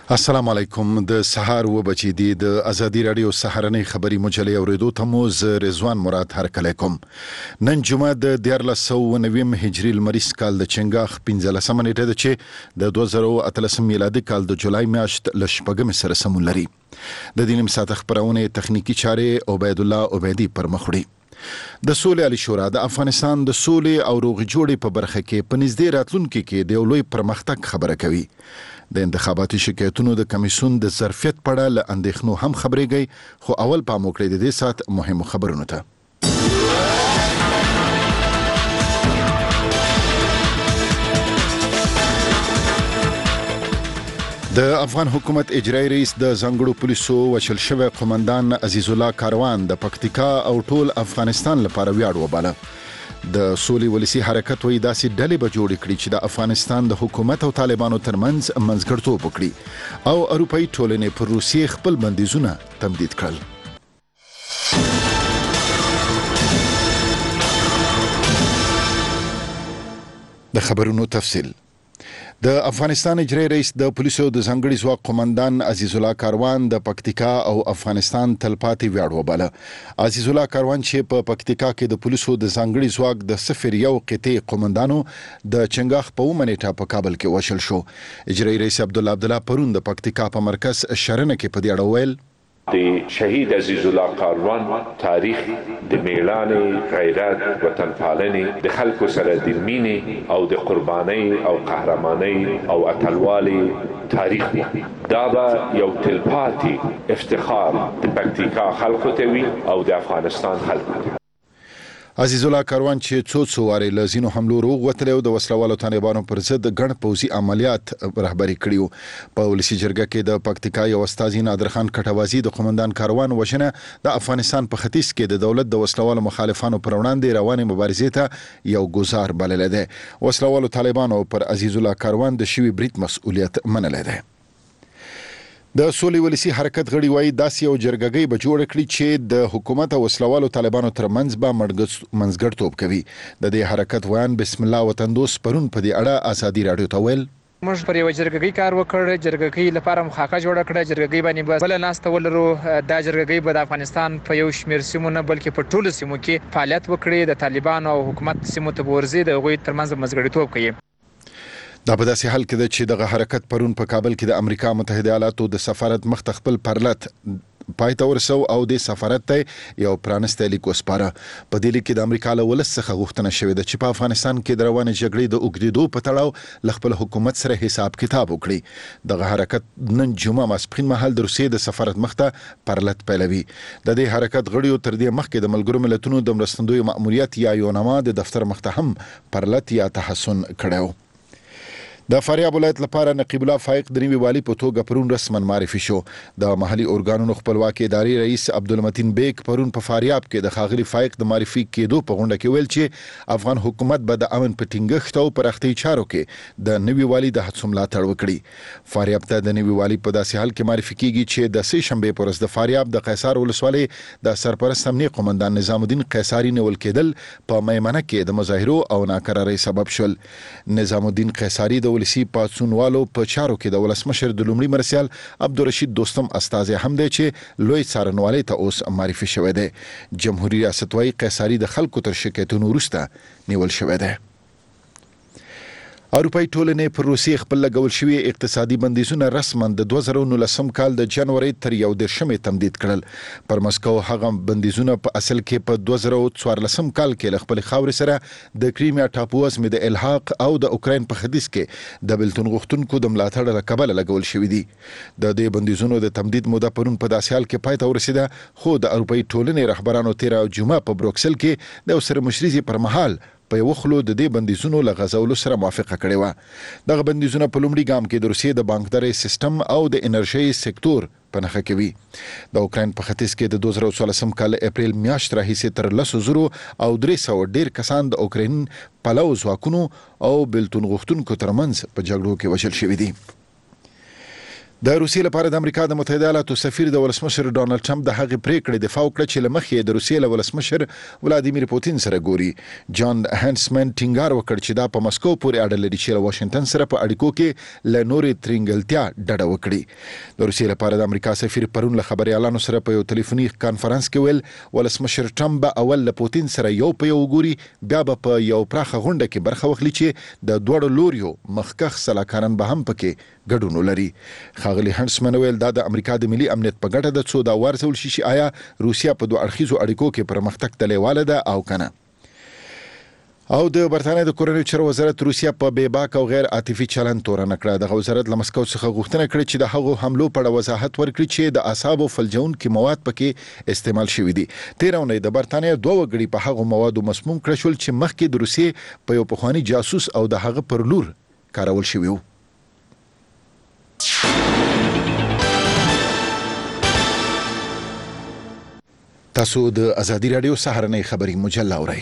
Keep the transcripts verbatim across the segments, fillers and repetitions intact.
السلام علیکم. د سهار و بچی دی د ازادي رادیو سهارنۍ خبری مجلې اوریدو ته مو ز رضوان مراد هرکلی کوم. نن جمعه د دیارلس سوه نوي هجري لمریز کال د چنګاښ پنځلسمه نیټه ده چې د دوه زره اتلسم میلادي کال د جولای میاشت له شپږمې سره سمون لري. د دې نیم ساعت خبرونه تخنیکی چارې عبید الله عبیدی پر مخ وړي. د سولې علی شورا د افغانستان د سولې او روغ جوړې په برخه کې په نږدې راتلونکي کې د لوی پرمختګ خبره کوي. د انتخاباتي شکایتونو د کمیسیون د ظرفیت په اړه له اندېښنو هم خبرېږي، خو اول پام وکړئ د دې ساعت مهمو خبرونو ته. د افغان حکومت اجرایی رئیس د ځانګړو پولیسو وشل شوی قومندان عزیز الله کاروان د پکتیکا او ټول افغانستان لپاره ویاړ وباله. د سولې ولسی حرکت وایي داسې ډلې به جوړې کړي چې د افغانستان د حکومت او طالبانو ترمنځ منځګړیتوب وکړي او اروپایي ټولنې پر روسیې خپل بندیزونه تمدید کړل. د خبرونو تفصیل. د افغانستان اجرایی رئیس د پولیسو د ځانګړي ځواک قومندان عزیز الله کاروان د پکتیکا او افغانستان تلپاتې ویاړ وباله. عزیز الله کاروان چې په پکتیکا کې د پولیسو د ځانګړي ځواک د صفر یو قطعې قومندانو د چنګاښ په اومه نیټه په کابل کې وشل شو. اجرایی رئیس عبدالله عبدالله پرون د پکتیکا په مرکز شرنه کې په دې اړه ویل: د شهید عزیز الله کاروان تاریخ د میړانې، غیرت، وطن پالنې، د خلکو سره د مینې او د قربانۍ او قهرمانۍ او اتلوالي تاریخ دی. دا به یو تلپاتې افتخار د پکتیکا خلکو ته وي او د افغانستان خلکو ته. عزیز الله کاروان چې څو څو وارې له ځینو حملو روغ وتلی او د وسلوالو طالبانو پر ضد ګڼ پوځي عملیات رهبري کړي. په ولسي جرګه کې د پکتیکا یو استازي نادر خان کټوازي د قومندان کاروان وژنه د افغانستان په ختیځ کې د دولت د وسلوالو مخالفانو پر وړاندې روانې مبارزې ته یو ګزار بللی دی. وسلوالو طالبانو پر عزیز الله کاروان د شوي برید مسؤلیت منلی دی. د سولې ولسی حرکت غړي وایي داسې یو جرګګۍ به جوړ کړي چې د حکومت او وسلوالو طالبانو ترمنځ به منځګړیتوب کوي. د دې حرکت ویان بسم الله وطندوس پرون په دې اړه ازادي رادیو ته ویل: موږ پر یو جرګګۍ کار وکړ، جرګګۍ لپاره مخاکه جوړه کړه، جرګګۍ باندې بل ناسته ولرو. دا جرګګۍ به د افغانستان په یو شمېر سیمو نه بلکې په ټولو سیمو کې فعالیت وکړي، د طالبانو او حکومت سیمو ته ورځي، د هغوی ترمنځ منځګړیتوب کوي. دا په داسې حال کې ده چې دغه حرکت پرون په کابل کې د امریکا متحده ایالاتو د سفارت مخ ته خپل پرلت پای ته ورسو او د سفارت ته یو پرانستی لیک وسپاره. په دې لیک کې د امریکا له ولس څخه غوښتنه شوې ده چې په افغانستان کې د روانې جګړې د اوږدېدو په تړاو له خپل حکومت سره حساب کتاب وکړي. دغه حرکت نن جمعه ماسپښین مهال د روسیې د سفارت مخ ته پرلت پیلوي. د دې حرکت غړیو تر دې مخکې د ملګرو ملتونو د مرستندویو مأموریت یا یونما د دفتر مخ ته هم پرلت یا تحسن کړی و. د فاریاب ولایت لپاره نقیب الله فائق د نوي والي په توګه پرون رسما معرفي شو. د محلي ارګانونو خپلواکي ادارې رئیس عبدالمتین بیگ پرون په فاریاب کې د ښاغلي فائق د معرفي کېدو په غونډه کې ویل چې افغان حکومت به د امن په ټینګښت او پراختیايي چارو کې د نوي والي د هڅو ملاتړ وکړي. فاریاب ته د نوي والي په داسې حال کې معرفي کیږي چې د سې شنبې په ورځ د فاریاب د قیصار ولسوالۍ د سرپرست امنیه قومندان نظام الدین قیصاري نیول کېدل په میمنه کې د مظاهرو او ناکرارۍ سبب شول. نظام الدین قیصاري د ولسی پاڅون والو په چارو کې د ولسمشر د لومړي مرسیال عبدالرشید دوستم استازی هم دی چې لوی څارنوالۍ ته اوس معرفي شوی دی. جمهوریت ریاست وايي قیصاري د خلکو تر شکایتونو وروسته نیول شوی دی. اروپایي ټولنې پر روسیې خپل لګول شوي اقتصادي بندیزونه رسما د دوه زره نولسم کال د جنوري تر یو دېرشمې تمدید کړل. پر مسکو هغه بندیزونه په اصل کې په دوه زره څوارلسم کال کې له خپلې خاورې سره د کریمیا ټاپو وزمې د الحاق او د اوکراین په ختیځ کې د بېلتون غوښتونکو د ملاتړ له کبله لګول شوي دي. د دې بندیزونو د تمدید موده پرون په داسې حال کې پای ته ورسېده، خو د اروپایي ټولنې رهبرانو تېره جمعه په بروکسل کې د یو سره مشریزې پر مهال په یو خلو د دې بندیزونو له غځولو سره موافقه کړې وه. دغه بندیزونه په لومړي ګام کې د روسیې د بانکدارۍ سیستم او د انرژۍ سکتور په نښه کوي. د اوکراین په ختیځ کې د دوه زره څوارلسم کال اپریل میاشت راهیسې تر لسو زرو او درې سوه ډېر کسان د اوکراین پلو ځواکونو او بېلتون غوښتونکو ترمنځ په جګړو کې وژل شوي دي. د روسیې لپاره د امریکا د متحده ایالاتو سفیر د ولسمشر ډونالد ټرمپ د هغې پریکړې دفاع وکړه چې له مخې د روسیې له ولسمشر ولادیمیر پوتین سره ګوري. جان هانسمن ټینګار وکړ چې دا په مسکو پورې اړه لري چې له واشنگټن سره په اړیکو کې له نورې ترنګلتیا ډډه وکړي. د روسیې لپاره د امریکا سفیر پرون له خبريالانو سره په یو ټلیفوني کانفرنس کې ویل ولسمشر ټرمپ به اول له پوتین سره یو په یو ګوري، بیا به په یو پراخه غونډه کې برخه واخلي چې د دوړو لوریو مخکخ سلاکاران به هم پکې ګډون ولري. خاغلی هانسمن ویل دا د امریکا د ملي امنیت په ګټه د څو دا ورسول شي چې آیا روسیا په دوه اړخیزو اړیکو کې پرمختګ تلواله ده او کنه. او د برتانیې د کورنیو چارو وزارت روسیا په بې باک او غیر عاطفي چلند تورن کړه. د وزارت له مسکو څخه غوښتنه کړې چې د هغو حملو په اړه وضاحت ورکړي چې د اعصابو فلجونکي مواد پکې استعمال شوي دي. تیر اونۍ د برتانیې دوه وګړي په هغو موادو مسموم کړل شول چې مخکې د روسیې په یو پخوانی جاسوس او د هغه پر لور کارول شوي وو. تاسو د ازادي رادیو سهارنۍ خبري مجله اورئ.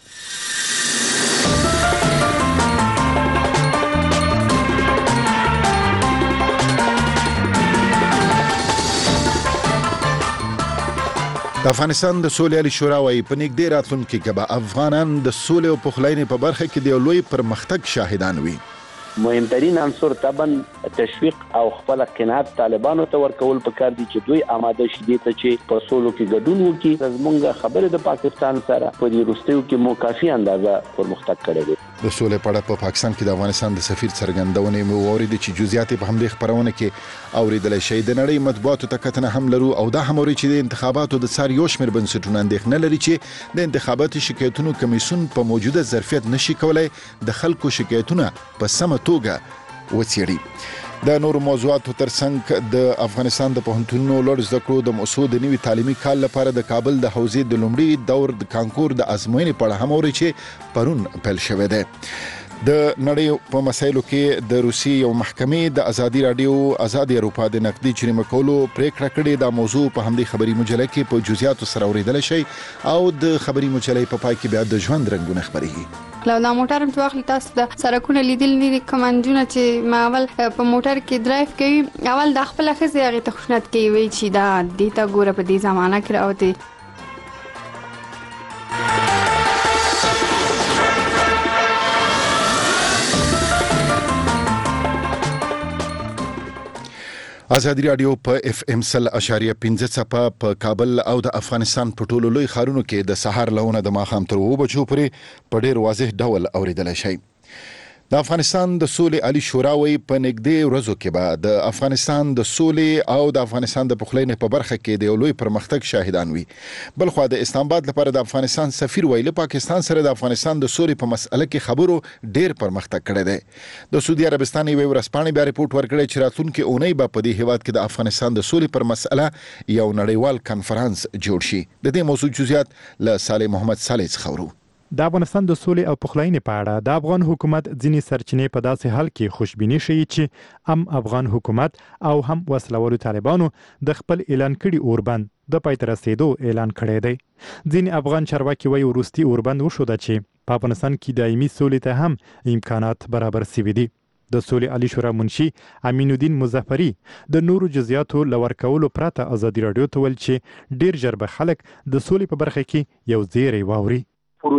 د افغانستان د سولې عالی شورا وايي په نږدې راتلونکي کې به افغانان د سولې او پخلاینې په برخه کې د لوی پرمختګ شاهدان وي. مهمترین عنصر طبعا تشویق او خپل قناعت طالبانو ته ورکول پکار دي چې دوی آماده شي دي چې په سولو کې ګډون وکړي. زمونږ خبره د پاکستان سره په دې وروستیو کې مو کافي اندازه پرمختګ کړی دی. د سولې په اړه په پاکستان کې د افغانستان د سفیر څرګندونې مو اورېدې چې جزئیات په همدې خبرونه کې اورېدل شي. د نړۍ مطبوعاتو ته کتنه هم لرو او دا هم اوري چې د انتخاباتو د څار یو شمېر بنسټونو اندېښنه لري چې د انتخاباتي شکایتونو کمیسیون په موجوده ظرفیت نشي کولای د خلکو شکایتونه په سمه توګه وڅېړي. د نورو موضوعاتو ترڅنګ د افغانستان د پوهنتونونو لوړ زده کړو د موضوع د نوي تعلیمي کال لپاره د کابل د حوزې د لومړي دور د کانکور د ازموینې په اړه هم اوري چې پرون پیل شوی دی. د نړۍ په مسایلو کې د روسي یو محکمې د ازادي رادیو ازادي اروپا د نقدي جریمه کولو پریکړه کړې. دا موضوع په همدې خبري مجله کې په جزئیاتو سره اوریدل شي او د خبري مجلې په پای کې بیا د ژوند رنگونه خبري. لو دا موټر هم واخلي تاسو د سرکونه لیدل نه دي کمانډونه چې ما اول په موټر کې ډرایو کوي اول د خپل خزه هغه ته خوشنط کوي وی چې دا د تا ګوره په دې زمانہ کې راوته. ازادي رادیو په اف ام سل اشاریه پنځه څپه په کابل او د افغانستان په ټولو لوی ښارونو کې د سهار لهونه د ماښام تر اوه بجو پورې په ډېر واضح ډول اوریدل شي. د افغانستان د سولې عالی شورا وايي په نږدې ورځو کې به د افغانستان د سولې او د افغانستان د پخلاینې په برخه کې د لوی پرمختګ شاهدان وي. بل خو د اسلام آباد لپاره د افغانستان سفیر ویل پاکستان سره د افغانستان د سولې په مسأله کې خبرو ډیر پرمختګ کړی دی. د سعودي عربستان یو ورسپانې بیا ریپورت ورکړی چې راتلونکي اونۍ به په دې هیواد کې د افغانستان د سولې پر مسأله یو نړیوال کانفرنس جوړ شي. د دې موضوع جزئیات له صالح محمد صالح څخه ورو. د افغانستان د سولې او پخلاینې په اړه د افغان حکومت ځینې سرچینې په داسې حال کې خوشبیني ښیي چې هم افغان حکومت او هم وسلوالو طالبانو د خپل اعلان کړي اوربند د پای ته رسیدو اعلان کړی دی. ځینې افغان چارواکي وایي وروستي اوربند وښوده چې په افغانستان کې دایمي سولې ته هم امکانات برابر شوي دي. د سولې عالی شورا منشي امین الدین مظفری د نورو جزئیاتو لور کولو پرته ازادي رادیو ته ویل چې ډیر ژر به خلک د سولې په برخه کې یو زیری واوري. د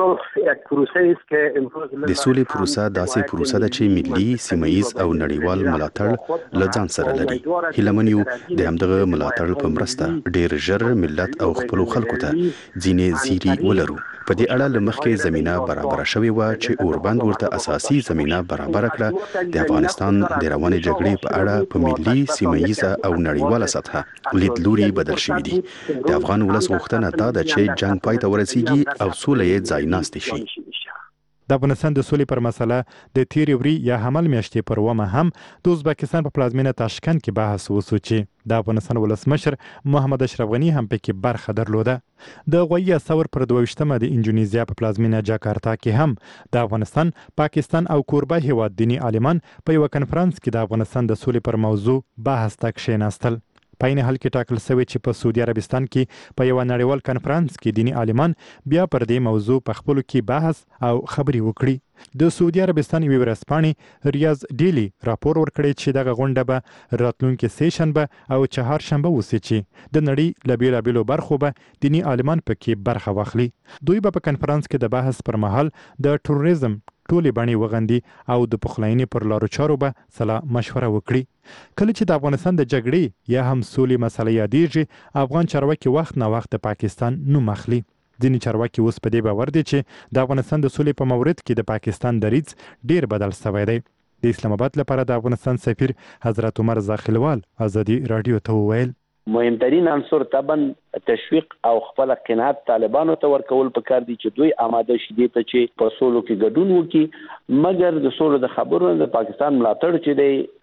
سولې پروسه داسې پروسه ده چې ملي، سیمه‌ییز او نړیوال ملاتړ له ځان سره لري. هیله من یو د همدغه ملاتړ په مرسته ډیر ژر ملت او خپل خلکو ته ځینې زیری ولرو. په دې اړه له مخکې زمينه برابر شوې و چې اوربند ورته اساسي زمينه برابر کړه. د افغانستان د روانې جګړې په اړه په ملي، سیمه‌ییز او نړیواله سطحه لیدلوري بدل شوي دي. د افغان ولس غوښتنه دا ده چې جنگ پای ته ورسیږي او سوله یې ځای ناستې شي. د افغانستان د سولې پر مسله د تیرې وري یا حمل میاشتې پر ومه هم د ازبکستان په پلازمینه تاشکند کې بحث وسو چې د افغانستان ولسمشر محمد اشرف غنی هم پکې برخه درلوده. د غوي ثور پر دویشتمه د انډونیزیا په پلازمینه جاکارتا کې هم د افغانستان، پاکستان او کوربه هیواد دینی عالمان په یو کنفرانس کې د افغانستان د سولې پر موضوع بحث ته کښېناستل. په عین حال کې ټاکل شوی چې په سعودي عربستان کې په یو نړیوال کنفرانس کې دینی عالمان بیا پر دې موضوع په خپلو کې بحث او خبرې وکړي. د سعودي عربستان یوې ورځپاڼې ریاض ډیلی راپور ورکړی چې دغه غونډه به راتلونکي سه شنبه او چهارشنبه وسي چې د نړۍ له بېلابېلو برخو به دینی عالمان پکې برخه واخلي. دوی به په کنفرانس کې د بحث پر مهال د ټوریزم ټولې بڼې وغندي او د پخلاینې پر لارو چارو به سلا مشوره وکړي. کله چې د افغانستان د جګړې یا هم سولې مسله یادېږي، افغان چارواکي وخت نه وخت د پاکستان نوم اخلي. ځینې چارواکي اوس په دې باور دي چې د افغانستان د سولې په مورد کې د پاکستان دریځ ډیر بدل شوی دی. د اسلام آباد لپاره د افغانستان سفیر حضرت عمر زاخلوال ازادي رادیو ته وویل مهمترین عنصر طبعا تشویق او خپل قناعت طالبانو ته ورکول پکار دي چې دوی آماده شي دي ته چې په سولو کې ګډون وکړي، مګر د سولو د خبرو د پاکستان ملاتړ چې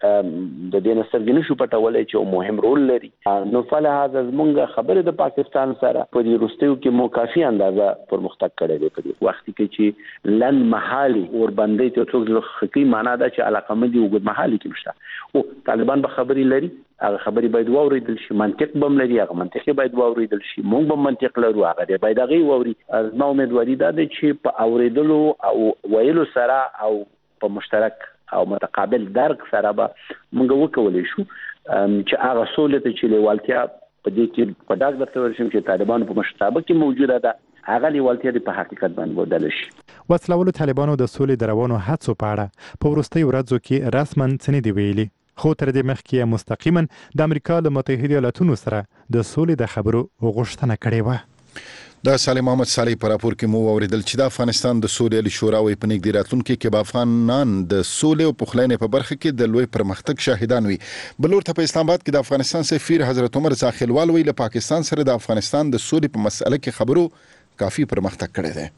دی د دې نسترګنه شو پټولې چې مهم رول لري. نو فلهذا زمونږ خبره د پاکستان سره په دې وروستیو کې مو کافي اندازه پرمختګ کړی دی. په دې وخت کې چې لن محالي اور باندې ته څوک حقيقي معنا دا چې علاقه مدي وګد محالي کې مشته او طالبان به خبري لري، هغه خبري باید واوریدل شي، منطق بم لري، هغه منطقي باید واوریدل شي، موږ به منطق لرو، هغه باید هغه واوري. زما امیدواري ده چې په اوریدلو او ویلو سره او په مشترک او متقابل درک سره به موږ وکولای شو چې هغه سولې ته چې لیوالتیا په دې کې په ډاګ درته ورشم چې طالبان په مشترک کې موجوده ده، هغه لیوالتیا په حقیقت باندې بدل شي. وسلوالو طالبانو د سولې د روانو هڅو په اړه په وروستیو ورځو کې رسماً څه نه دی ویلي، خو تر دې مخکې مستقیما د امریکا له متحده ایالاتونو سره د سولې د خبرو غوښتنه کړې وه. د سالم محمد صالح پر راپور کې مو اوریدل چې د افغانستان د سولې علی شورا وي په نږدې راتلونکي کې به افغانان د سولې او پخلاینې په برخه کې د لوی پرمختګ شاهدان وي. بلور ته په اسلام آباد کې د افغانستان سفیر حضرت عمر زاخلوال وی له پاکستان سره د افغانستان د سولې په مسله کې خبرو کافي پرمختګ کړی دی.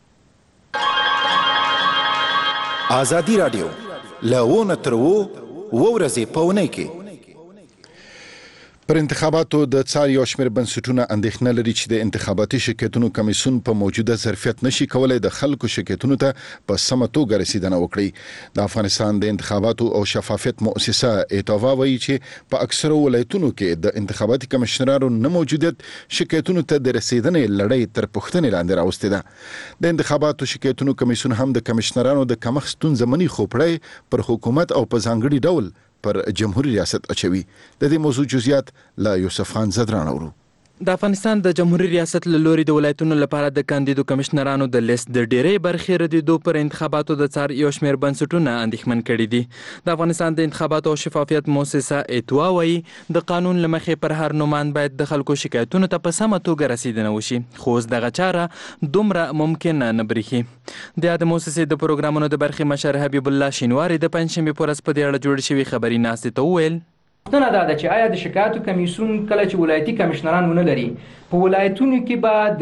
ازادي رادیو لونه ترو وورځي پونه کې پر انتخاباتو د څار یو شمېر بنسټونه اندېښنه لري چې د انتخاباتي شرکتونو کمیسیون په موجوده ظرفیت نشي کولای د خلکو شرکتونو ته په سمه توګه رسیدنه وکړي. د افغانستان د انتخاباتو او شفافیت مؤسسه ایتاوا وایي چې په اکثرو ولایتونو کې د انتخاباتي کمشنرانو نه موجودیت شرکتونو ته د رسیدنې لړۍ تر پوښتنې لاندې راوستې ده. د انتخاباتو شرکتونو کمیسیون هم د کمشنرانو د کمښت ستونزه مني، خو پړی پر حکومت او په ځانګړي ډول پر جمهوریت ریاست اچوي. د دې موضوع جزئیات لا یوسف خان زدران اورو. د افغانستان د جمهوریت ریاست له لوري د ولایتونو لپاره د کاندیدو کمشنرانو د لیست د ډیری برخې ردیدو پر انتخاباتو د څار یو شمېر بنسټونه اندېښمن کړي دي. د افغانستان د انتخاباتو او شفافیت مؤسسه ایتوا وایي د قانون له مخې پر هر نومان باید د خلکو شکایتونو ته په سمه توګه رسیدنه وشي، خو اوس دغه چاره دومره ممکن نه برېښي. د یاد مؤسسې د پروګرامونو د برخې مشر حبیب الله شینواری د پنځشنبې په ورځ په دې اړه جوړې شوې خبري ناستې ته وویل پوښتنه دا ده چې آیا د شکایتو کمیسیون کله چې ولایتي کمشنران ونه لري په ولایتونو کې به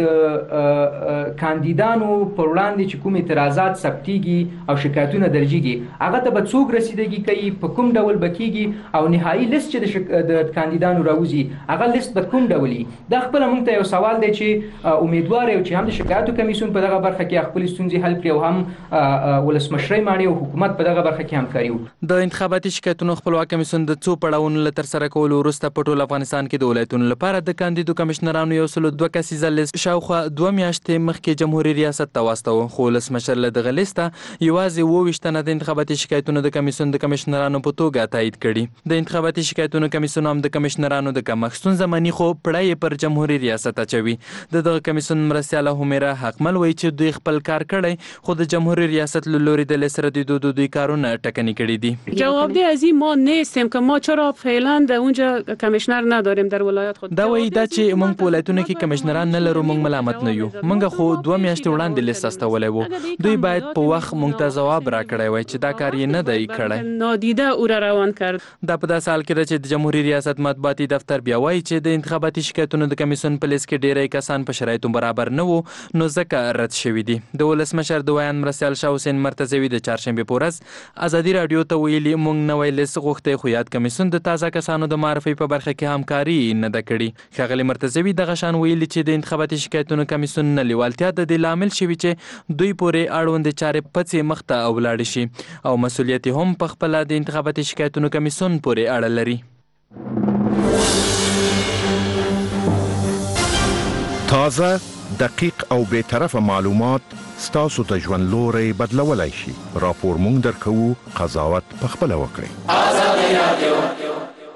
د کاندیدانو پر وړاندې چې کوم اعتراضات ثبتېږي او شکایتونه درجیږي هغه ته به څوک رسیدګي کوي، په کوم ډول به کېږي او نهایي لیست چې د شک... د کاندیدانو راوځي هغه لیست به کوم ډول وي. دا خپله موږ ته یو سوال دی چې امیدوار یو چې هم د شکایتو کمیسیون په دغه برخه کې خپلې ستونزې حل کړي او هم ولسمشرۍ ماڼۍ او حکومت په دغه برخه کې همکاري وکړي. د انتخاباتي شکایتونو خپلواک کمیسیون د څو پړاوونو له ترسره کولو وروسته په ټول افغانستان کې د ولایتونو لپاره د کاندیدو کمیشنرانو یو سلو دوه کسیزه لیست شاوخوا دوه میاشتې مخکې جمهوریت ریاست ته واستاوه، خو ولسمشر له دغه لیسته یوازې اووه ویشت تنه د انتخاباتي شکایتونو د کمیسیون د کمیشنرانو په توګه تایید کړي. د انتخاباتي شکایتونو کمیسیون هم د کمیشنرانو د کمښت ستونزه مني، خو پړی پر جمهوریت ریاست اچوي. د دغه کمیسیون مرستیاله همیره حقمل وایي چې دوی خپل کار کړی، خو د جمهوریت ریاست له لوري د لیست ردیدو د دوی کارونه ټکني کړي دي. جواب دی از این ما نیستیم که ما چرا فعلا در اونجا کمیشنر نداریم در ولایت خود. دا وایي دا چې موږ په ولایتونو کې کمیشنران نه لرو، موږ ملامت نه یو. موږ خو دوه میاشتې وړاندې لیست استولی و. دوی باید په وخت موږ ته ځواب راکړی وای چې دا کار یې نه دی کړی. نادیده او را روان کرد. دا په داسې حال کې ده چې د جمهوریت ریاست مطبوعاتي دفتر بیا وایي چې د انتخاباتي شکایتونو د کمیسیون په لیست کې ډیری کسان په شرایطو برابر نه وو، نو ځکه رد شوي دي. د ولسمشر د ویان مرستیال شاه حسین مرتضوي د چهارشنبې په ورځ ازادي راډیو ته ویلي موږ نوی لیست غوښتی، خو یاد کمیسیون د تازه کسانو د معرفي په برخه کې همکاري نه ده کړې. ښاغلي مرتضوي دغه شان ویلي چې د انتخاباتي شکایتونو کمیسیون نه لیوالتیا د دې لامل شوي چې دوی پورې اړوندې چارې پڅې مخته ولاړې شي او مسؤلیت هم په خپله د انتخاباتي شکایتونو کمیسیون پورې اړه لري. تازه، دقیق او بے طرفه معلومات ستاسو ته ژوند لوری بدلولای شي. راپور مونږ درکوو، قضاوت پخپله وکړئ. ازادي رادیو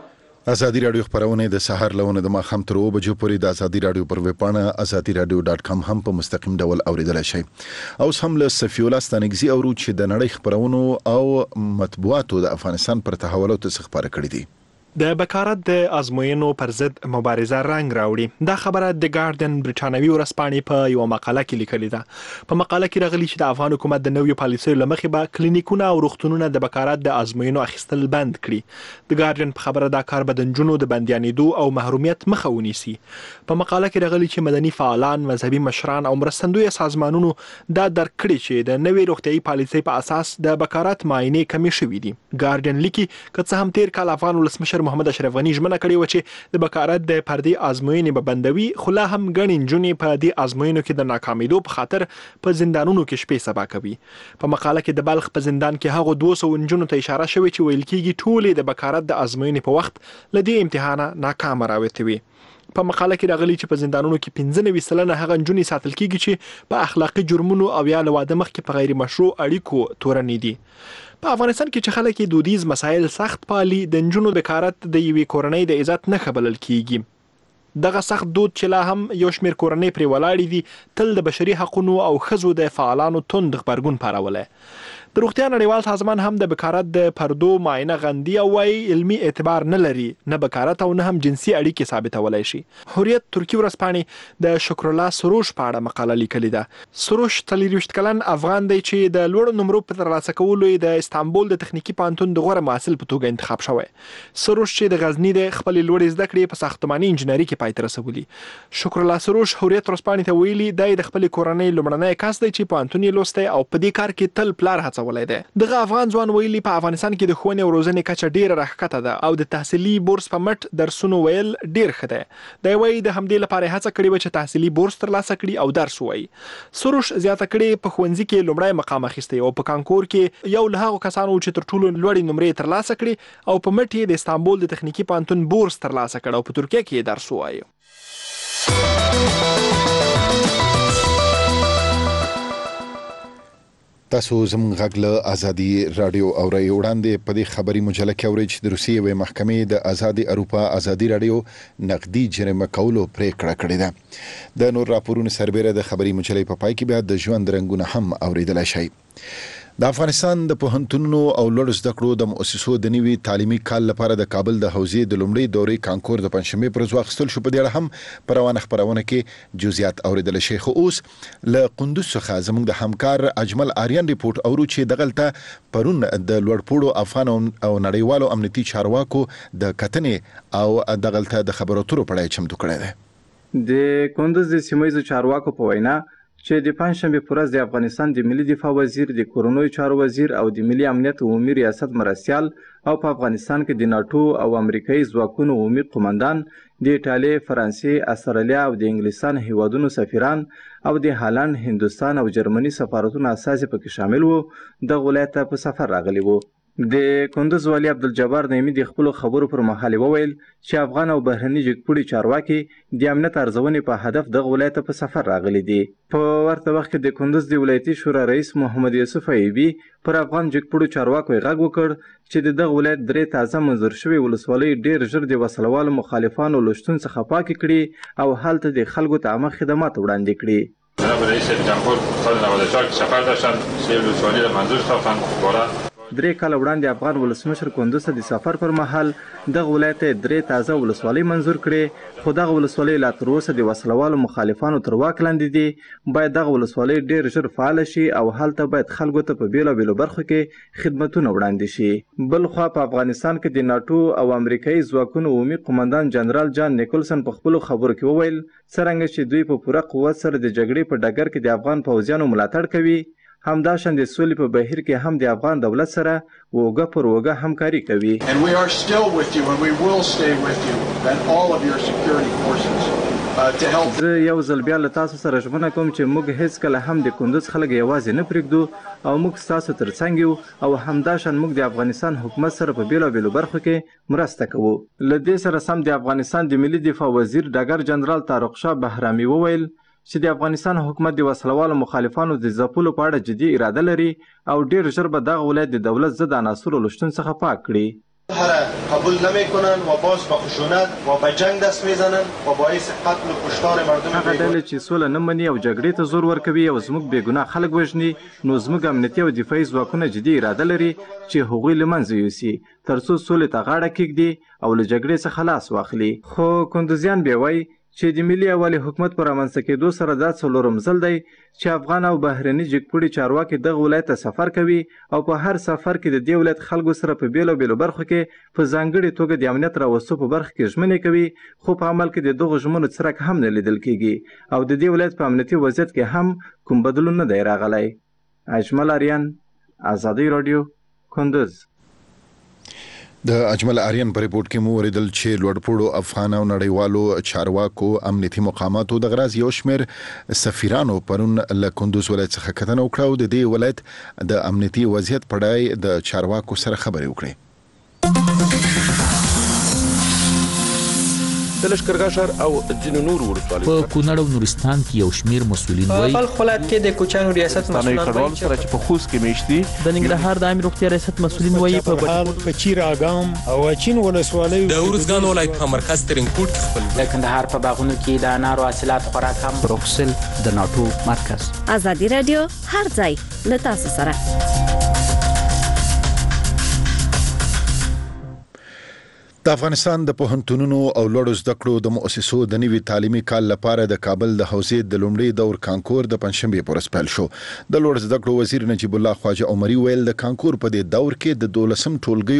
ازادي رادیو خبرونه د سحر لونه د ماخام تر او بجو پورې د ازادي رادیو پر ویب پاڼه ازادي رادیو ډاټ کام هم په مستقیم ډول اوریدلای شئ. او هم له سفیولا ستانګزي او چې د نړۍ خبرونو او مطبوعاتو د افغانستان پر تحولاتو څخه خبره کړې دي. د بکارت د ازموینو پر ضد مبارزه رنګ راوړي. دا خبره د ګارډن برټانوي ورځپاڼې په یو مقاله کې لیکلې ده. په مقاله کې راغلي چې د افغان حکومت د نویو پالیسیو لمخې به کلینیکونه او روغتونونه د بکارت د ازموینو اخیستل بند کړي. د ګارډن په خبره دا کار به د نجونو د بندیانېدو او محرومیت مخه ونیسي. په مقاله کې راغلي چې مدني فعالان، مذهبي مشران او مرستندوی سازمانونو دا درک کړي چې د نوې روغتیايي پالیسۍ په اساس د بکارت معاینې کمې شوې دي. ګارډن لیکي که څه هم تیر کال افغان ولسمشر محمد اشرف غنی ژمنه کړې و چې د بکارت د پردي ازموینې به بندوي، خو لا هم ګڼې نجونې په دې ازموینو کې د ناکامیدو په خاطر په زندانونو کې شپې سبا کوي. په مقاله کې د بلخ په زندان کې هغو دوه سوه نجونو ته اشاره شوې چې ویل کېږي ټولې د بکارت د ازموینې په وخت له دې امتحانه ناکامه راوتې وي. په مقاله کې راغلي چې په زندانونو کې پنځه نوي سلنه هغه نجونې ساتل کېږي چې په اخلاقي جرمونو او یا له واده مخکې په غیر مشروع اړیکو تورنې دي. په افغانستان کې چې خلک دودیز مسایل سخت پالي، د نجونو بکارت د یوې کورنۍ د عزت نښه بلل کېږي. دغه سخت دود چې لا هم یو شمېر کورنۍ پرې ولاړې دي تل د بشري حقونو او ښځو د فعالانو توند غبرګون پارولی. د روغتیا نړیوال سازمان هم د بکارت د پردو معاینه غندي او وايي علمي اعتبار نه لري، نه بکارت او نه هم جنسي اړیکې ثابتولای شي. حریت ترکی ورځپاڼې د شکر الله سروش په اړه مقاله لیکلې ده. سروش څلورویشت کلن افغان دی چې د لوړو نمرو په ترلاسه کولو د استانبول د تخنیکي پوهنتون د غوره محصل په توګه انتخاب شوی. سروش چې د غزني د خپلې لوړې زده کړې په ساختماني انجنیري کې پای ته رسولي. شکر الله سروش حریت ورځپاڼې ته ویلي دی د خپلې کورنۍ لومړنی کس دی چې پوهنتون یې لوستی او په دې کار کې تل پلار هڅولی دی. دغه افغان ځوان ویلي په افغانستان کې د ښوونې او روزنې کچه ډیره راښکته ده او د تحصیلي بورس په مټ درسونو ویل ډیر ښه دی. دی وایي د همدې لپاره هڅه کړې وه چې تحصیلي بورس ترلاسه کړي او درس ووایي. سروش زیاته کړې په ښوونځي کې لومړی مقام اخیستی او په کانکور کې یو له هغو کسانو چې تر ټولو لوړې نمرې ترلاسه کړي او په مټ یې د استانبول د تخنیکي پوهنتون بورس ترلاسه کړ او په ترکیه کې یې درس ووایه. تاسو زموږ غږ له ازادي رادیو اورئ. وړاندې په دې خبري مجله کې اورئ چې د روسیې یوې محکمې د ازادي اروپا ازادي رادیو نقدي جریمه کولو پریکړه کړې ده. د نور راپورونو سربېره د خبري مجلې په پای کې بیا د ژوند رنګونه هم اوریدلای شئ. د افغانستان د پوهنتونونو او لوړو زده کړو د مؤسسو د نوي تعلیمي کال لپاره د کابل د حوزې د لومړۍ دورې کانکور د پنځشنبې پر ورځ واخیستل شو. په دې اړه هم په روانه خبرونه کې جزئیات اوریدل شي. خو اوس له قندوز څخه زموږ د همکار اجمل آریان ریپورت اورو چې دغلته پرون د لوړپوړو افغان او نړیوالو امنیتي چارواکو د کتنې او دغلته د خبرو اترو په اړه چمتو کړی دی. د قندوز د سیمایي چارواکو په وینا چې د پنځشنبه پر ورځ د افغانستان د ملي دفاع وزیر، د کورونوي چارو وزیر او د ملي امنیت عمومي ریاست مرستیال او په افغانستان کې د ناتو او امریکایي ځواکونو عمومي قومندان، د ایټالیا، فرانسې، استرالیا او د انګلستان هیوادونو سفیران او د هالند، هندوستان او جرمني سفارتونو اساسي پکې شامل وو. د ولایت په سفر راغلي وو. د کندوز والي عبدالجبار نعیمي د خپلو خبرو پر مهال وویل چې افغان او بهرني جګپوړي چارواکي د امنیت ارزونې په هدف دغه ولایت په سفر راغلي دي. په ورته وخت کې د کندوز د ولایتي شورا رئیس محمد یوسف ایوبي پر افغان جګپوړو چارواکو غږ وکړ چې د دغه ولایت درې تازه منظور شوي ولسوالۍ ډیر ژر د وسلوالو مخالفانو له شتون څخه پاکې کړي او هلته د خلکو ته عامه خدمات وړاندې کړي. جناب رئیس جمهور سال نود و چهار که سفر داشتن سه ولسوالی را منظور ساختن باره درې کاله وړاندې افغان ولسمشر کندوز ته د سفر پر مهال دغه ولایت درې تازه ولسوالۍ منظور کړي، خو دغه ولسوالۍ لا تر اوسه د وسلوالو مخالفانو تر واک لاندې دي. باید دغه ولسوالۍ ډیر ژر فعال شي او هلته باید خلکو ته په بیلابیلو برخو کې خدمتونه وړاندې شي. بل خوا په افغانستان کې د ناتو او امریکایي ځواکونو عمومي قومندان جنرال جان نیکولسن په خپلو خبرو کې وویل څرنګه چې دوی په پوره قوت سره د جګړې په ډګر کې د افغان پوځیانو ملاتړ کوي، همداشان د سولې په بهیر کې هم د افغان دولت سره وګه پر وګه همکاري کوي. And we are still with you and we will stay with you and all of your security forces. زه یو ځل بیا له تاسو سره ژمنه کوم چې موږ هیڅ کله هم د کندوز خلک یوازې نه پرېږدو او موږ ستاسو ترڅنګ یو او همداشان موږ د افغانستان حکومت سره په بیلابیلو برخو کې مرسته کوو. له دې سره سم د افغانستان د ملي دفاع وزیر ډګر جنرال طارق شاه بهرامي وویل چې د افغانستان حکومت د وسلوالو مخالفانو د ځپلو په اړه جدي اراده لري او ډیر ژر به دغه ولایت د دولت ضد عناصرو له شتون څخه پاک کړي. هر قبول نمیکنن و باز با خشونت و به جنگ دست میزنن و باعث قتل و کشتار مردم هغه ډلې چې سوله نه مني او جګړې ته زور ورکوي او زموږ بېګناه خلک وژني نو زموږ امنیتي او دفاعي ځواکونه جدي اراده لري چې هغوی له منځه یوسي تر څو سولې ته غاړه کېږدي او له جګړې څخه لاس واخلي. خو کندوزیان بیا وایي چې د ملي یووالي حکومت پر رامنځته کېدو سره دا څلورم ځل دی چې افغان او بهرني جګپوړي چارواکي دغه ولایت ته سفر کوي او په هر سفر کې د دې ولایت خلکو سره په بیلو بیلو برخو کې په ځانګړې توګه د امنیت راوستو په برخه کې ژمنې کوي خو په عمل کې د دغو ژمنو څرک هم نه لیدل کېږي او د دې ولایت په امنیتي وضعیت کې هم کوم بدلون نه دی راغلی. اجمل آریان، آزادی رادیو، کندوز. د اجمل آریان په ریپورت کې مو وریدل چې لوړپوړو افغان او نړیوالو چارواکو امنیتي مقاماتو د غراز یو شمېر سفیرانو پرون له کندوز ولایت څخه کتنه وکړه او د دې ولایت د امنیتي وضعیت په اړه د چارواکو سره خبرې وکړې. د لشکرګاه ښار او ځینو نورو ولسوالیو په کونړ او نورستان کې یو شمېر مسؤلین وایي په بلخ ولایت کې د کوچیانو ریاست مسؤلین وایي چې په خوست کې میشتي د ننګرهار د عامه روغتیا ریاست مسؤلین وایي په په چیر اګام او اچین ولسوالیو د ورزګان ولایت په مرکز ترنکوټ خپل د کندهار په باغونو کې د انارو حاصلات خوراک هم بروکسل د ناتو مرکز. آزادی رادیو هر ځای له تاسو سره. د افغانستان د پوهنتونونو او لوړو زده کړو د مؤسسو د نوي تعلیمي کال لپاره د کابل د حوزې د لومړي دور کانکور د پنځشنبه پر ورځ پیل شو. د لوړ زده کړو وزیر نجیب الله خواجه عمري ویل د کانکور په دې دور کې د دولسم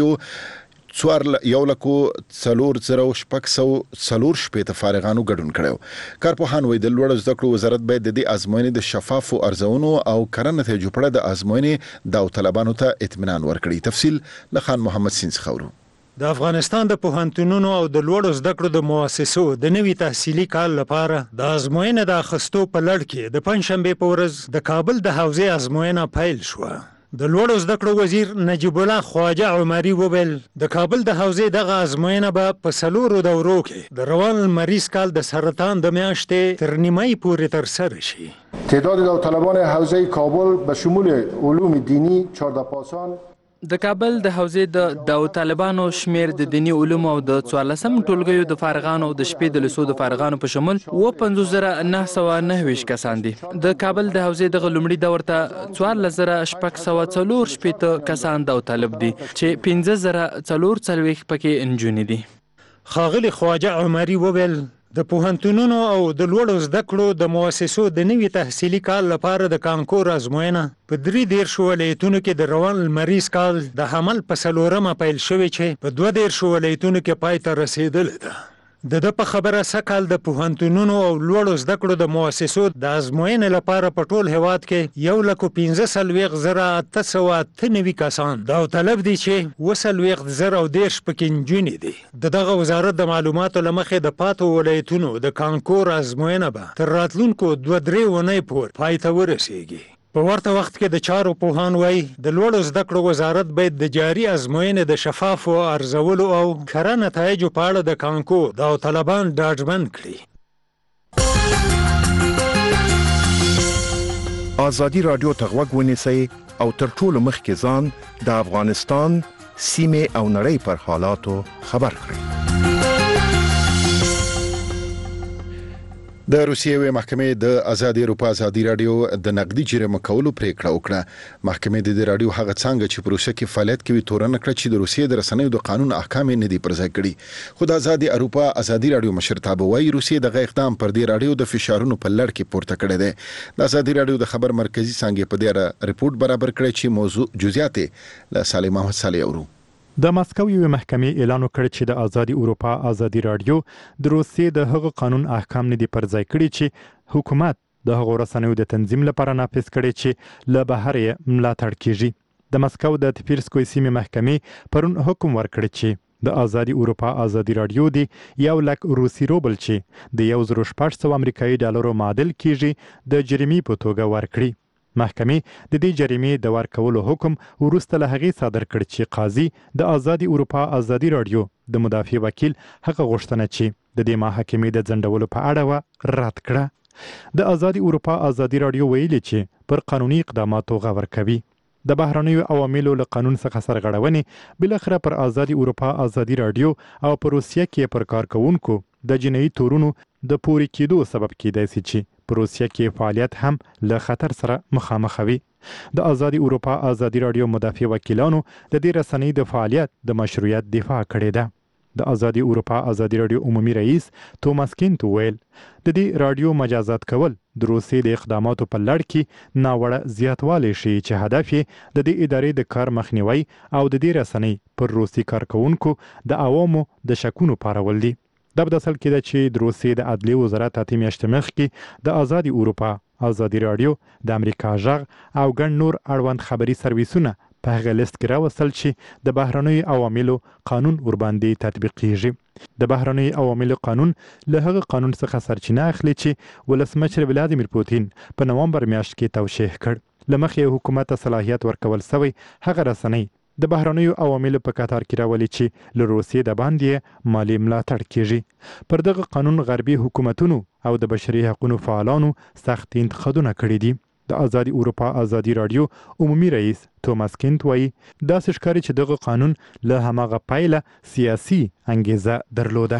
ټولګیو څوار یو لکو څلور زره شپږ سوه څلور شپېته فارغانو ګډون کړی. کارپوهان وایي د لوړو زده کړو وزارت باید د دې ازموینې د شفافو ارزونو او کره نتیجو په اړه د ازموینې داوطلبانو ته اطمینان ورکړي. تفصیل له خان محمد سین څخه اورو. د افغانستان د پوهنتونونو او د لوړو زده کړو د مؤسسو د نوي تحصیلي کال لپاره د ازموینې د اخیستو په لړ کې د پنځشنبه په ورځ د کابل د حوزې ازموینه پیل شوه. د لوړو زده کړو وزیر نجیب الله خواجه عمري وویل د کابل د حوزې دغه ازموینه به په څلورو دورو کې د روان لمریز کال د سرطان د میاشتې تر نیمایي پورې ترسره شي. تعداد داوطلبان حوزه کابل به شمول علوم دینی چهارده پاسان د کابل د حوزې د داوطلبانو شمیر د دینی علومو او د څوارلسم ټولګیو د فارغانو او د شپې د لسو د فارغانو په شمول اووه پنځوس زره نهه سوه نهه ویشت کسان دي. د کابل د حوزې دغه لومړي دور ته څوارلس زره شپږ سوه څلور شپېته کسان داوطلب دي چې پنځه زره څلور څلوېښت پکې نجونې دي. ښاغلي خواجه عمري وویل د پوهنتونونو او د لوړو زده کړو د مؤسسو د نوي تحصیلي کال لپاره د کانکور ازموینه په درې دېرشو ولایتونو کې د روان لمریز کال د حمل په څلورمه پیل شوې چې په دوه دېرشو ولایتونو کې پای ته رسېدلې ده. د ده په خبره سږکال د پوهنتونونو او لوړو زده کړو د مؤسسو د ازموینې لپاره په ټول هیواد کې یو لکو پنځه څلوېښت زره اته سوه اته نوي کسان داوطلب دي چې اووه څلوېښت زره او دېرش پکې نجونې دي. د دغه وزارت د معلوماتو له مخې د پاتو ولایتونو د کانکور ازموینه به تر راتلونکو دوه درې اونۍ پورې پای ته ورسېږي. په ورته وخت کې د چارو پوهان وایي د لوړو زده کړو وزارت باید د جاري ازموینې د شفافو ارزولو او کره نتایجو په اړه د کانکور داوطلبان ډاډمن کړي. آزادی رادیو ته غوږ ونیسئ او تر ټولو مخکې ځان د افغانستان سیمې او نړۍ پر حالاتو خبر کړئ. د روسیې محکمې د آزادي اروپا آزادي رادیو د نقدي جریمه کولو پریکړه وکړه. محکمې د دې رادیو هغه څنګه چې په روسیه کې فعالیت کوي تورن کړ چې د روسیې د رسنیو د قانون احکام نه دي پرځای کړي. خو د آزادي اروپا آزادي رادیو مشرتابه وايي روسیې د اقدام پر دې رادیو د فشارونو په لړ کې پورته کړی دی. د آزادي رادیو د خبر مرکزی څنګه په دې اړه ریپورت برابر کړی چې موضوع جزئیات له سالم محمد صالح اورو. د ماسکو یو محکمې اعلان وکړ چې د آزادي اروپا آزادي رادیو د روسیې د هغه قانون احکام نه دي پرځای کړي چې حکومت د هغو رسنیو د تنظیم لپاره نافذ کړي چې له بهر یې ملاتړ کیږي. د ماسکو د تپیرسکوی سیمې محکمې پرون حکم ورکړ چې د ازادي اروپا ازادي رادیو دی یو لک روسي روبل چې د یو زرو شپږ سوه امریکایي ډالرو معادل کیږي د جریمې په توګه ورکړي. محکمې د دې جریمې د ورکولو حکم وروسته له هغې صادر کړ چې قاضي د ازادي اروپا ازادي رادیو د مدافع وکیل هغه غوښتنه چې د دې محاکمې د ځنډولو په اړه وه رد کړه. د ازادي اروپا ازادي رادیو ویلي چې پر قانوني اقداماتو غور کوي. د بهرنیو عواملو له قانون څخه سرغړونې بالاخره پر ازادي اروپا ازادي رادیو او په روسیه کې پر کارکوونکو د جنایي تورونو د پوري کېدو سبب کېدای شي چې په روسیه کې فعالیت هم له خطر سره مخامخ وي. د ازادي اروپا ازادي رادیو مدافع وکیلانو د دې رسنۍ د فعالیت د مشروعیت دفاع کړې ده. د ازادي اروپا ازادي رادیو عمومي رئیس توماس کینت ویل د دې رادیو مجازات کول د روسیې د اقداماتو په لړ کې ناوړه زیاتوالی شي چې هدف یې د دې ادارې د کار مخنیوي او د دې رسنۍ پر روسي کارکوونکو د عوامو د شکونو پارول دي. دا په اصل کې ده چې د روسیې د عدلیې وزارت اته میاشتې مخکې د ازادي اروپا ازادي رادیو د امریکا غږ او ګڼ نور اړوند خبري سرویسونه په هغه لیست کې راوستل چې د بهرنیو عواملو قانون ورباندې تطبیقیږي. د بهرنیو عواملو قانون له هغه قانون څخه سرچینه اخلي چې ولسمشر ولادیمیر پوتین په نومبر میاشت کې توشیح کړ. له مخې حکومت ته صلاحیت ورکول سوی هغه رسنۍ د بهرنیو عواملو په کتار کې راولي چې له روسیې د باندې مالی ملاتړ کیږي. پر دغه قانون غربي حکومتونو او د بشري حقوقو فعالانو سخت انتقادونه کړي دي. د ازادي اروپا ازادي رادیو عمومي رئیس توماس کینت وایي داسې ښکاري چې دغه قانون له هماغه پایله سیاسي انګیزه درلوده.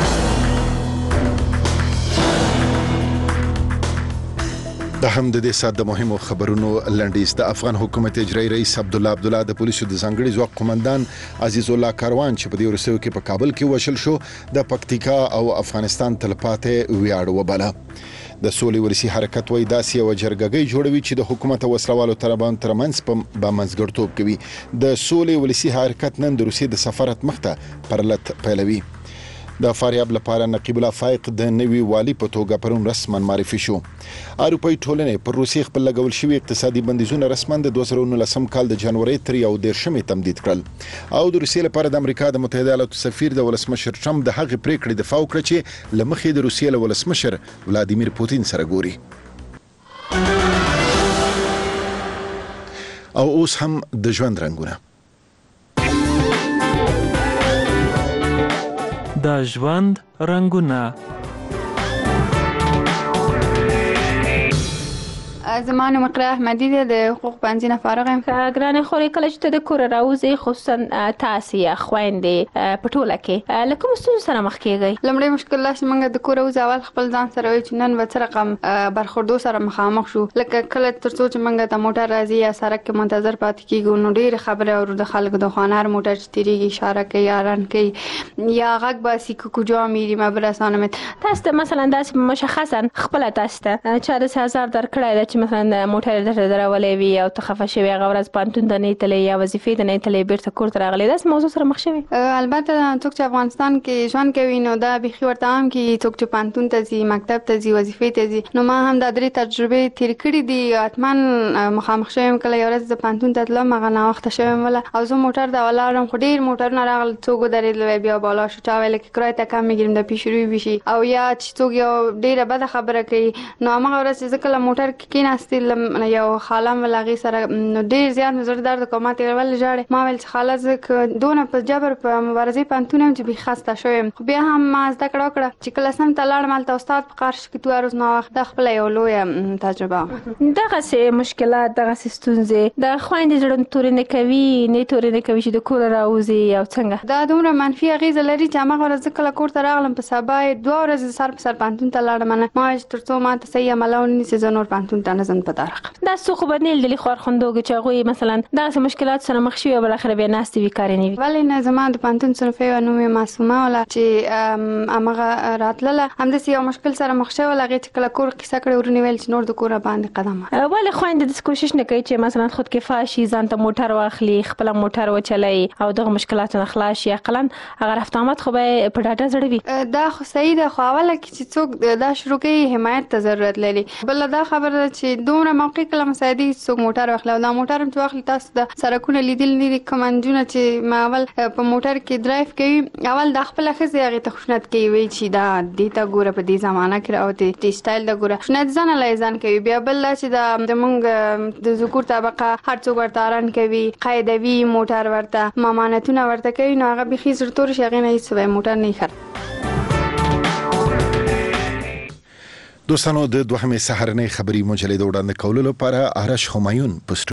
د هم د دې سات د مهمو خبرونو لنډیز. د افغان حکومت اجرایی رئیس عبدالله عبدالله د پولیسو د ځانګړي ځواک قومندان عزیز الله کاروان چې په دې ورسېو کې په کابل کې وشل شو د پکتیکا او افغانستان تلپاتې ویاړ وباله. د سولې ولسی حرکت وای داسې یو جرګګۍ جوړوي چې د حکومت او وسلوالو طالبان ترمنځ په بامنځګړتوب کوي. د سولې ولسی حرکت نن د روسیې د سفارت مخته پرلط پیلوي. د فاریاب لپاره نقیب الله فائق د نوي والی په توګه پرون رسما معرفي شو. اروپאי ټولنې پر روسیې خپل لګول شوی اقتصادي بندیزونه رسما د دوه زره نولسم کال د جنوري تر یو دیرشمې تمدید کړل او د روسیې لپاره د امریکا د متحده ایالاتو سفیر د ولسمشر ټرمپ د هغې پریکړې دفاع وکړه چې لمخې د روسیې له ولسمشر ولادیمیر پوتین سره ګوري. او اوس هم د ژوند رنگونه. د ژوند رنگونه. زمانه مقره احمدی د حقوق پنځه نه فارغ یم. ګرانه خوري کله چې د کور راوځي خصوصا تاسو یا خويندې په ټوله کې لکه مستو سره مخ کېږي. لمړی مشکل لا چې موږ د کور راوځي اول خپل ځان سره وي چې نن به څه رقم برخوردو سره مخامخ شو. لکه کله ترڅو چې موږ د موټر راځي یا سړک کې منتظر پاتې کیږو نو ډېر خبره او د خلکو د خوانار موټر چې تیریږي اشاره کوي یاران کوي یا غږ باسي کوجا میری مبرسانه مت تاسو ته مثلا داسې مشخصا خپل تاسو ته چا د هزار در کړای چې مثلا موټر درته درولې وي او ته خفه شوی غورز پانتون ته نه تلې یا وظیفې ته نه تلې بیرته کور ته راغلې داس موضوع سره مخ شوی. البته څوک چې افغانستان کې ژوند کوي نو دا بيخي ورته هم کې څوک چې پانتون ته ځي مکتب ته ځي وظیفې ته ځي نو ما هم د درې تجربه تیر کړې دي. اتمن مخامخ شوم کله یو ورځ د پانتون ته تلم هغه نه وخت شوم ولا او زه موټر دا ولارم خو ډیر موټر نه راغل څوک درېدل بیا بالا شو چا ویل کې کرای ته کم میګرم د پیشروي بشي او یا چې څوک یو ډیره بده خبره کوي نو هغه ورځ چې کله موټر کې کېناستل یو خالم ولغی سره ډیر زیات نظر درد کومه ته ول جاړي ما ول خاله ز دونه په جبر په مبارزې پانتونم چې به خسته شوم خو بیا هم ما زده کړو کړه چې کله سم تلاړ مال ته استاد په قارش کې دوه ورځې نو وخت د خپل یو لوی تجربه دغه سه مشکلات دغه ستونزې د خويندې جوړن تورې نه کوي نه تورې نه کوي چې د کور راوځي او څنګه دا دومره منفي اغیزه لري چې هغه ورځ کله کور ته راغلم په سبا دوه ورځې سر په سر پانتون ته لاړم ما ترڅو ما ته صحیح عملونه سيزون ور پانتون ته نه زن په دارق دا څه خو بدنیل د خور خوندوګ چې هغه مثلا دا مشکلات سره مخ شي او بل اخر به ناستي وکړي نه ولی نه زما د پانتون صرفه و نو معصومه ولا چې امغه راتله هم د یو مشکل سره مخ شو لغه چې کله کور قصه کړي ورنی ویل چې نور د کور باندې قدم ولی خويند د کوشش نه کوي چې مثلا خود کفایه شي ځان ته موټر واخلي خپل موټر وچلای او دغه مشکلات نه خلاص شي عقلا اگر افتامت خو به په ډاټا زړوي دا خو صحیح ده خو اوله کې چې څوک دا شروع کوي حمایت ته ضرورت لري بل دا خبره چې چې دومره موقع کله مساعدي څوک موټر واخلي او دا موټر هم چې واخلي تاسو د سرکونه لیدل نه دي کمانجونه چې ما اول په موټر کې درایو کوي اول د خپل خزه هغه ته خوشنط کوي وی چې دا د تا ګوره په دې زمانہ کې راوته ټی سټایل د ګوره خوشنط ځان له ځان کوي بیا بل چې د موږ د ذکر طبقه هر څوک ورته اران کوي قاعدوي موټر ورته مامانتونه ورته کوي نو هغه به خې زړه تور شي هغه نه هیڅ موټر نه خر دوستانو د دوهمې سحرنۍ خبري مجلې د وړاندې کولو لپاره آرش همایون